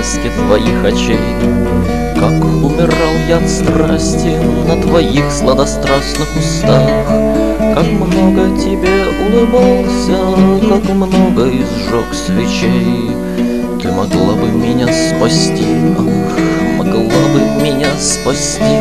блеске твоих очей. Как умирал я от страсти на твоих сладострастных устах, как много тебе улыбался, как много изжег свечей. Ты могла бы меня спасти, ах, могла бы меня спасти.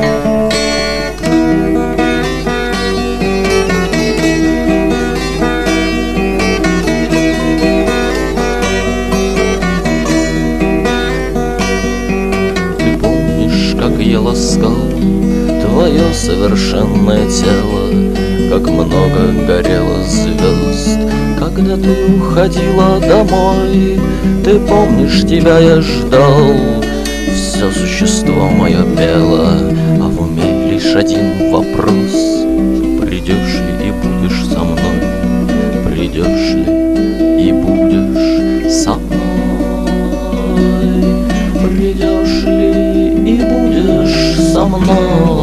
Ты помнишь, как я ласкал твое совершенное тело, как много горело звезд, когда ты уходила домой. Ты помнишь, тебя я ждал, все существо мое пело, а в уме лишь один вопрос: придешь ли и будешь со мной? Придешь ли и будешь со мной? Придешь ли и будешь со мной?